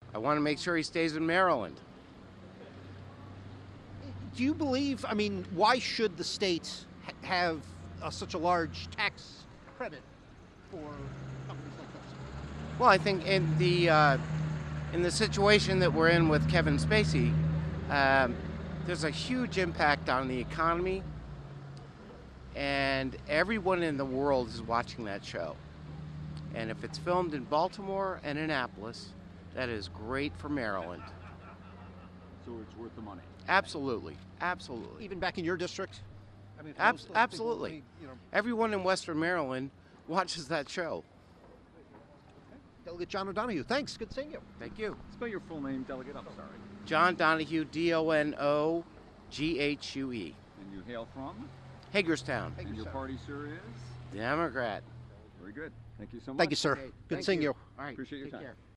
I want to make sure he stays in Maryland. Do you believe, I mean, why should the state have such a large tax credit for companies like this? Well, I think in the situation that we're in with Kevin Spacey, there's a huge impact on the economy, and everyone in the world is watching that show. And if it's filmed in Baltimore and Annapolis, that is great for Maryland. So it's worth the money. Absolutely, absolutely. Even back in your district? I mean, Absolutely. Everyone in Western Maryland watches that show. Delegate John O'Donoghue, thanks. Good seeing you. Thank you. Spell your full name, Delegate. I'm sorry. John Donahue, Donoghue. And you hail from? Hagerstown. And your party, sir, is? Democrat. Very good. Thank you so much. Thank you, sir. Okay, Good thank seeing you. All right. Appreciate your take time. care.